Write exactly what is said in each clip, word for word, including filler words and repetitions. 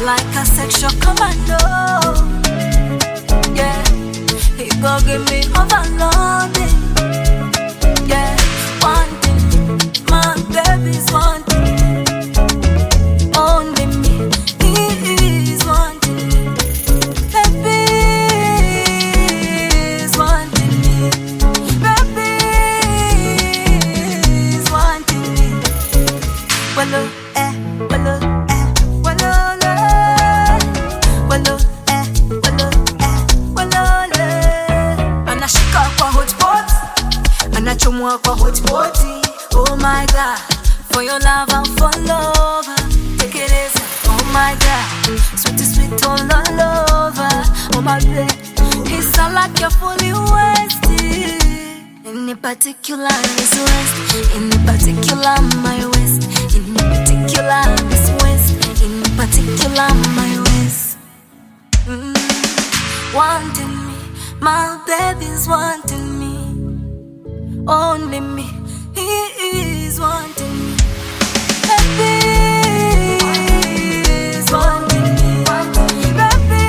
like a sexual commando. Yeah, he go give me overloading. Yeah, wanting my baby's wanting me. Only me, he is wanting me. Baby is wanting me. Baby is wanting me. Well, eh, well, eh, well, eh, well, eh, well, eh, well, eh. Anashika kwa hotpot, anachomwa kwa hotpot. Oh my God, for your love and for love, take it easy. Oh my God, sweet sweet all over. Oh my baby, it's all like you're fully wasted. Any particular is west, any particular my west, any particular is west, any particular my west. Mm. Wanting me, my baby's wanting me. Only me, he is wanting me. Baby is wanting me. Baby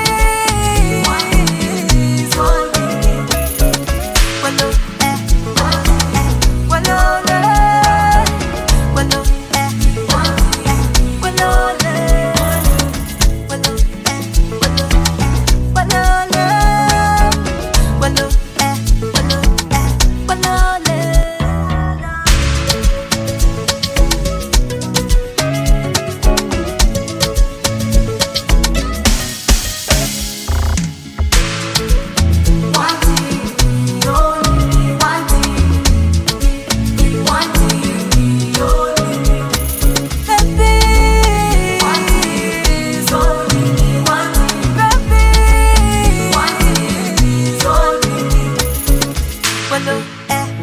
is wanting me. Well, oh, eh, well, oh, eh, well, oh, eh, well, oh, eh, well, oh, eh, well, oh, eh, well, oh, eh, well, oh, eh, well, oh, eh, well, oh, eh. Well, eh.